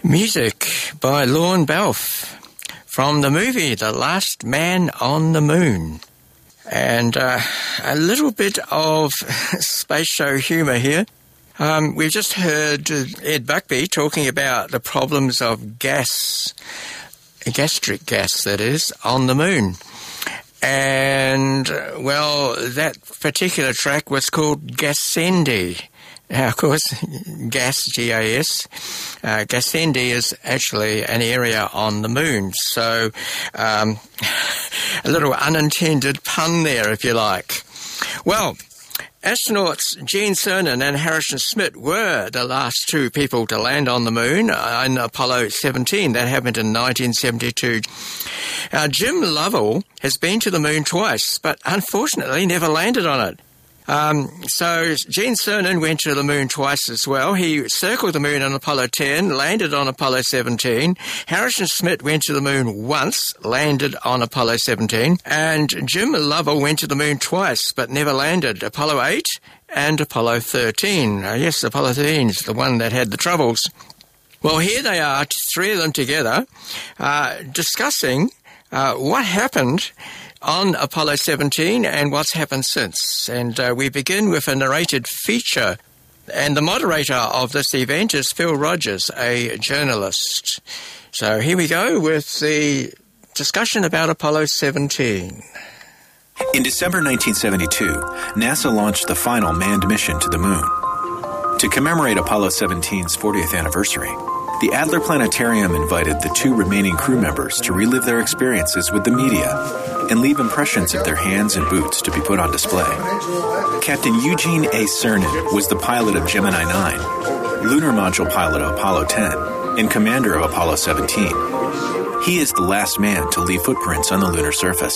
Music by Lorne Balfe from the movie The Last Man on the Moon. And a little bit of space show humour here. We've just heard Ed Buckby talking about the problems of gas, gastric gas that is, on the moon. And, well, that particular track was called Gassendi. Now, of course, gas, G-A-S, Gassendi is actually an area on the moon. So, a little unintended pun there, if you like. Well, astronauts Gene Cernan and Harrison Schmitt were the last two people to land on the moon in Apollo 17. That happened in 1972. Jim Lovell has been to the moon twice, but unfortunately never landed on it. So Gene Cernan went to the moon twice as well. He circled the moon on Apollo 10, landed on Apollo 17. Harrison Schmitt went to the moon once, landed on Apollo 17. And Jim Lovell went to the moon twice, but never landed. Apollo 8 and Apollo 13. Yes, Apollo 13 is the one that had the troubles. Well, here they are, three of them together, discussing what happened on Apollo 17 and what's happened since. And we begin with a narrated feature. And the moderator of this event is Phil Rogers, a journalist. So here we go with the discussion about Apollo 17. In December 1972, NASA launched the final manned mission to the moon. To commemorate Apollo 17's 40th anniversary, the Adler Planetarium invited the two remaining crew members to relive their experiences with the media and leave impressions of their hands and boots to be put on display. Captain Eugene A. Cernan was the pilot of Gemini 9, lunar module pilot of Apollo 10, and commander of Apollo 17. He is the last man to leave footprints on the lunar surface.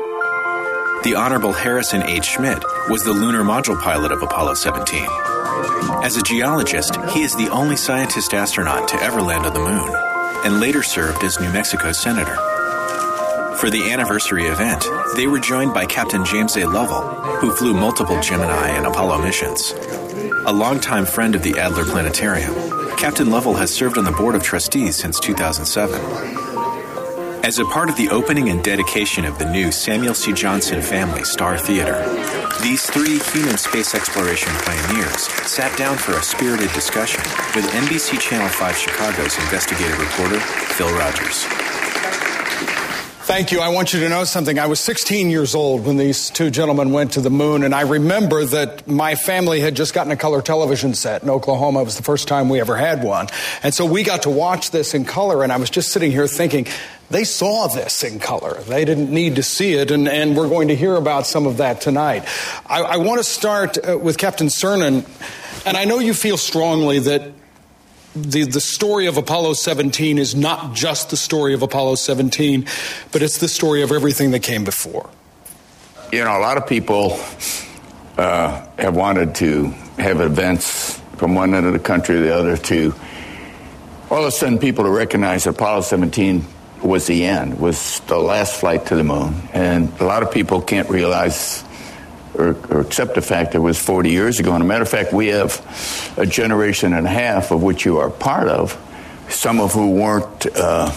The Honorable Harrison H. Schmitt was the lunar module pilot of Apollo 17. As a geologist, he is the only scientist astronaut to ever land on the moon, and later served as New Mexico's senator. For the anniversary event, they were joined by Captain James A. Lovell, who flew multiple Gemini and Apollo missions. A longtime friend of the Adler Planetarium, Captain Lovell has served on the board of trustees since 2007. As a part of the opening and dedication of the new Samuel C. Johnson Family Star Theater, these three human space exploration pioneers sat down for a spirited discussion with NBC Channel 5 Chicago's investigative reporter, Phil Rogers. Thank you. I want you to know something. I was 16 years old when these two gentlemen went to the moon, and I remember that my family had just gotten a color television set in Oklahoma. It was the first time we ever had one. And so we got to watch this in color, and I was just sitting here thinking, they saw this in color. They didn't need to see it, and we're going to hear about some of that tonight. I want to start with Captain Cernan, and I know you feel strongly that the story of Apollo 17 is not just the story of Apollo 17, but it's the story of everything that came before. You know, a lot of people have wanted to have events from one end of the country to the other to all of a sudden people to recognize that Apollo 17 was the end, was the last flight to the moon. And a lot of people can't realize or accept the fact that it was 40 years ago. And a matter of fact, we have a generation and a half of which you are part of, some of who weren't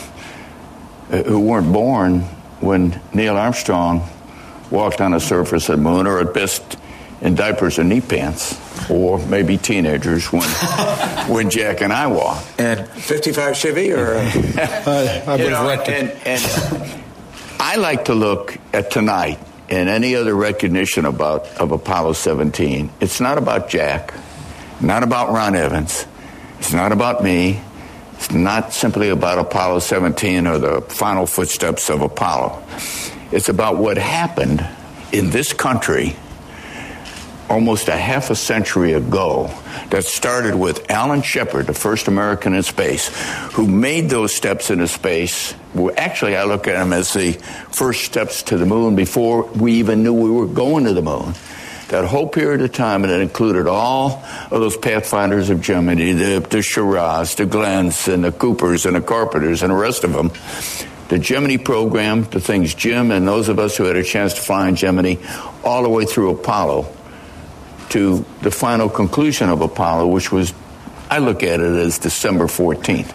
born when Neil Armstrong walked on the surface of the moon, or at best in diapers and knee pants, or maybe teenagers when Jack and I walked. And 55 Chevy, or and I like to look at tonight and any other recognition of Apollo 17. It's not about Jack, not about Ron Evans, it's not about me, it's not simply about Apollo 17 or the final footsteps of Apollo. It's about what happened in this country almost a half a century ago that started with Alan Shepard, the first American in space, who made those steps into space. Well, actually, I look at them as the first steps to the moon before we even knew we were going to the moon. That whole period of time, and it included all of those pathfinders of Gemini, the Shiraz, the Glens, and the Coopers, and the Carpenters, and the rest of them. The Gemini program, the things Jim and those of us who had a chance to fly in Gemini, all the way through Apollo, to the final conclusion of Apollo, which was, I look at it as December 14th.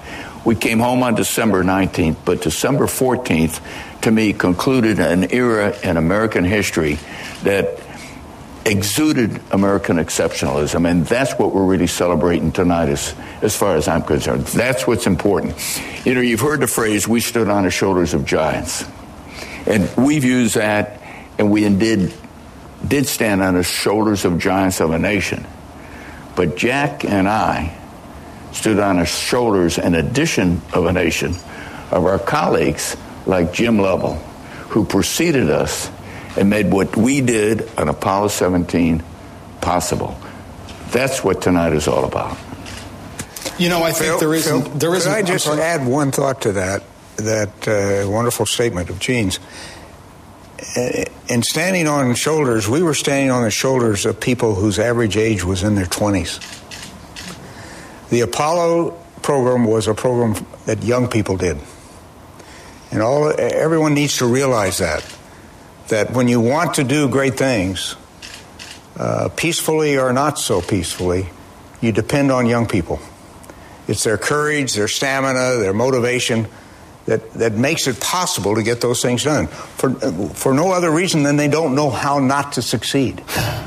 We came home on December 19th, but December 14th, to me, concluded an era in American history that exuded American exceptionalism, and that's what we're really celebrating tonight as far as I'm concerned. That's what's important. You know, you've heard the phrase, we stood on the shoulders of giants. And we've used that, and we indeed did stand on the shoulders of giants of a nation. But Jack and I stood on the shoulders, in addition of a nation, of our colleagues like Jim Lovell, who preceded us and made what we did on Apollo 17 possible. That's what tonight is all about. You know, I think there is. Could I just add one thought to that wonderful statement of Gene's? In standing on shoulders, we were standing on the shoulders of people whose average age was in their 20s. The Apollo program was a program that young people did. And everyone needs to realize that when you want to do great things, peacefully or not so peacefully, you depend on young people. It's their courage, their stamina, their motivation that makes it possible to get those things done. For no other reason than they don't know how not to succeed.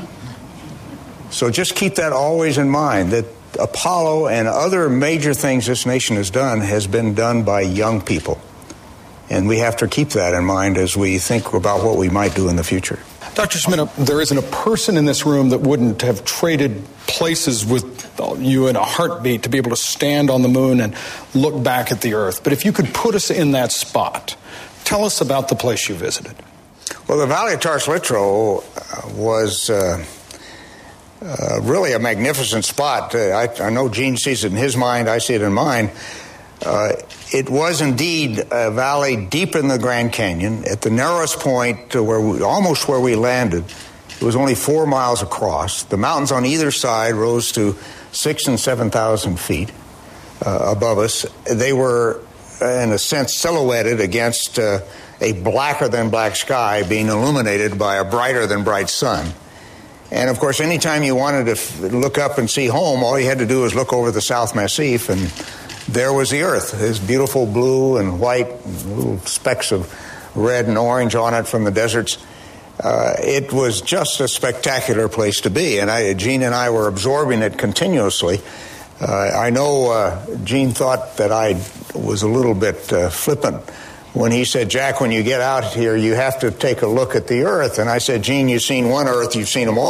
So just keep that always in mind, that Apollo and other major things this nation has done has been done by young people. And we have to keep that in mind as we think about what we might do in the future. Dr. Schmidt, there isn't a person in this room that wouldn't have traded places with you in a heartbeat to be able to stand on the moon and look back at the Earth. But if you could put us in that spot, tell us about the place you visited. Well, the Valley of Taos Littrow was really a magnificent spot. I know Gene sees it in his mind, I see it in mine. It was indeed a valley deep in the Grand Canyon at the narrowest point almost where we landed. It was only 4 miles across. The mountains on either side rose to 6,000 and 7,000 feet above us. They were, in a sense, silhouetted against a blacker than black sky being illuminated by a brighter than bright sun. And, of course, anytime you wanted to look up and see home, all you had to do was look over the South Massif, and there was the Earth, this beautiful blue and white, little specks of red and orange on it from the deserts. It was just a spectacular place to be, and Gene and I were absorbing it continuously. I know Gene thought that I was a little bit flippant when he said, Jack, when you get out here, you have to take a look at the Earth. And I said, Gene, you've seen one Earth, you've seen them all.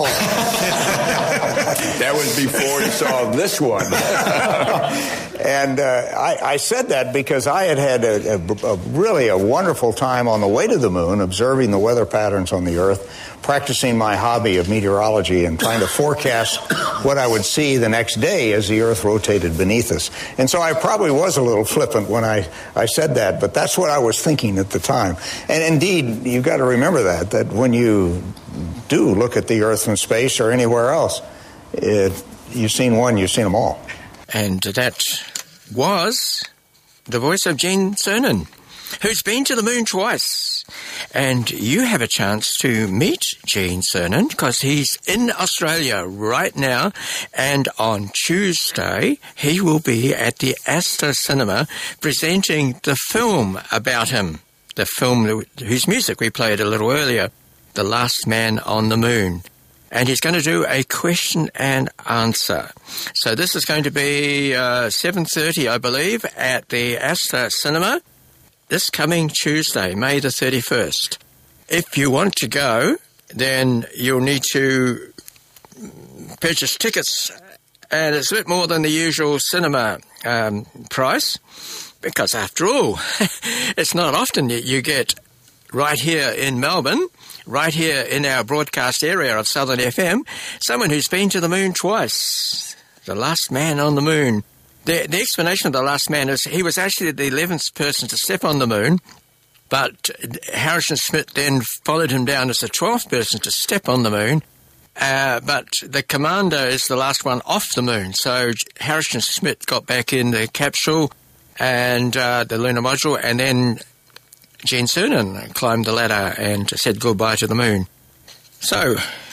That was before he saw this one. And I said that because I had really a wonderful time on the way to the moon, observing the weather patterns on the Earth, practicing my hobby of meteorology and trying to forecast what I would see the next day as the Earth rotated beneath us. And so I probably was a little flippant when I said that, but that's what I was thinking at the time. And indeed, you've got to remember that when you do look at the Earth from space or anywhere else, you've seen one, you've seen them all. And that was the voice of Gene Cernan, who's been to the moon twice. And you have a chance to meet Gene Cernan because he's in Australia right now. And on Tuesday, he will be at the Astor Cinema presenting the film about him, the film whose music we played a little earlier, The Last Man on the Moon. And he's going to do a question and answer. So this is going to be 7:30, I believe, at the Astor Cinema this coming Tuesday, May the 31st. If you want to go, then you'll need to purchase tickets, and it's a bit more than the usual cinema price, because after all, it's not often you get right here in Melbourne, right here in our broadcast area of Southern FM, someone who's been to the moon twice, the last man on the moon. The explanation of the last man is he was actually the 11th person to step on the moon, but Harrison Schmitt then followed him down as the 12th person to step on the moon. But the commander is the last one off the moon. So Harrison Schmitt got back in the capsule and the lunar module, and then Gene Cernan climbed the ladder and said goodbye to the moon. So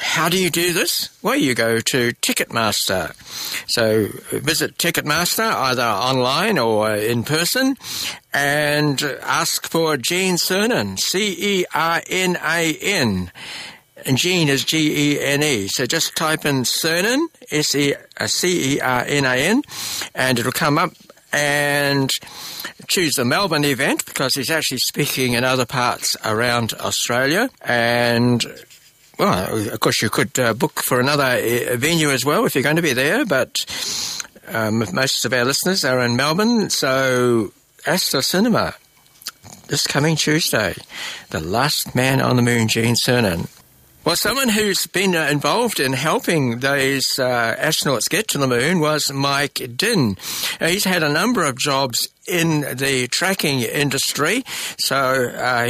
how do you do this? Well, you go to Ticketmaster. So visit Ticketmaster either online or in person and ask for Gene Cernan, Cernan. And Gene is Gene. So just type in Cernan, Cernan, and it'll come up, and choose the Melbourne event because he's actually speaking in other parts around Australia. And, well, of course, you could book for another venue as well if you're going to be there, but most of our listeners are in Melbourne, so Astor Cinema this coming Tuesday, The Last Man on the Moon, Gene Cernan. Well, someone who's been involved in helping those astronauts get to the moon was Mike Dinh. He's had a number of jobs in the tracking industry. So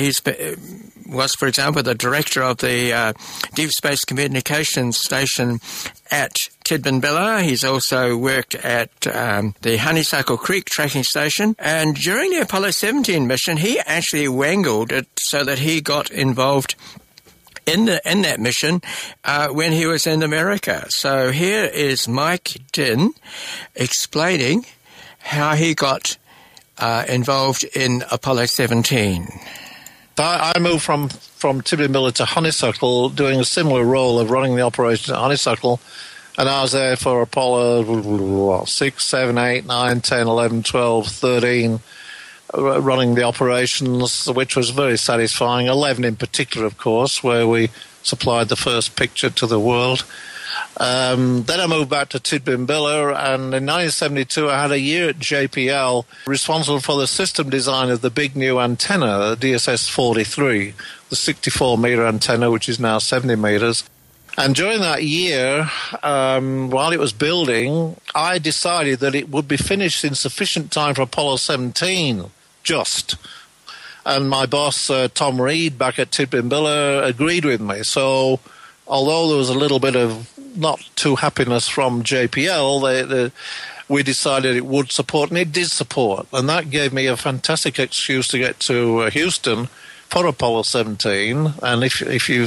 was, for example, the director of the Deep Space Communications Station at Tidbinbilla. He's also worked at the Honeysuckle Creek tracking station. And during the Apollo 17 mission, he actually wangled it so that he got involved in that mission when he was in America. So here is Mike Dinh explaining how he got involved in Apollo 17. I moved from Tidbinbilla to Honeysuckle, doing a similar role of running the operation at Honeysuckle, and I was there for Apollo 6, 7, 8, 9, 10, 11, 12, 13, running the operations, which was very satisfying. 11 in particular, of course, where we supplied the first picture to the world. Then I moved back to Tidbinbilla, and in 1972 I had a year at JPL responsible for the system design of the big new antenna, the DSS-43, the 64-metre antenna, which is now 70 metres. And during that year, while it was building, I decided that it would be finished in sufficient time for Apollo 17, just. And my boss, Tom Reed, back at Tidbinbilla, agreed with me. So although there was a little bit of not too happiness from JPL, we decided it would support, and it did support. And that gave me a fantastic excuse to get to Houston for Apollo 17. And if you...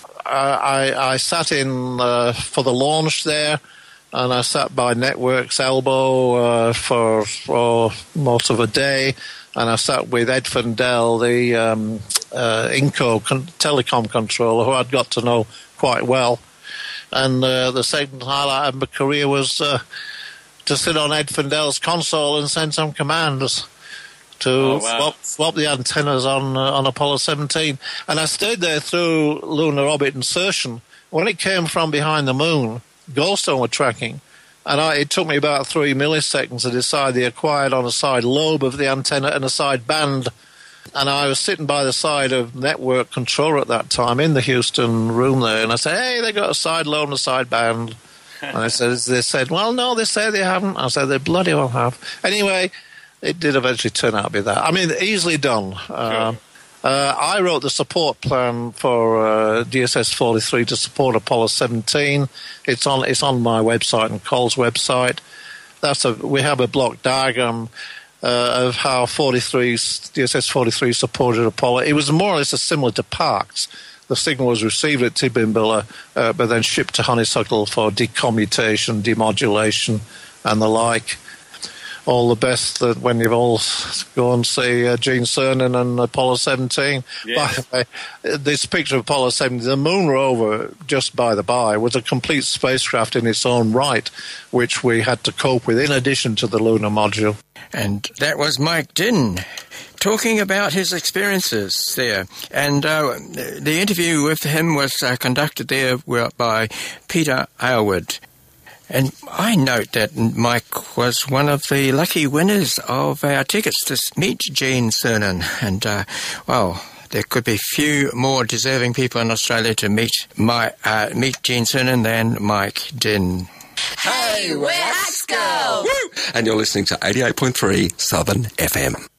I sat in for the launch there, and I sat by Network's elbow for most of a day, and I sat with Ed Fendell, the INCO telecom controller, who I'd got to know quite well. And the second highlight of my career was to sit on Ed Fendell's console and send some commands to swap the antennas on Apollo 17. And I stayed there through lunar orbit insertion. When it came from behind the moon, Goldstone were tracking, and it took me about 3 milliseconds to decide they acquired on a side lobe of the antenna and a side band. And I was sitting by the side of Network controller at that time in the Houston room there, and I said, hey, they got a side lobe and a side band. And they said, well, no, they say they haven't. I said, they bloody well have. Anyway, it did eventually turn out to be that. I mean, easily done. Sure. I wrote the support plan for DSS-43 to support Apollo 17. It's on my website and Cole's website. We have a block diagram of how DSS-43 supported Apollo. It was more or less similar to Parkes. The signal was received at Tidbinbilla, but then shipped to Honeysuckle for decommutation, demodulation, and the like. All the best that when you all go and see Gene Cernan and Apollo 17. Yes. By the way, this picture of Apollo 17, the moon rover, just by the by, was a complete spacecraft in its own right, which we had to cope with in addition to the lunar module. And that was Mike Dinh talking about his experiences there. And the interview with him was conducted there by Peter Aylward. And I note that Mike was one of the lucky winners of our tickets to meet Gene Cernan. And, there could be few more deserving people in Australia to meet Gene Cernan than Mike Dinh. Hey, we're Haskell! And you're listening to 88.3 Southern FM.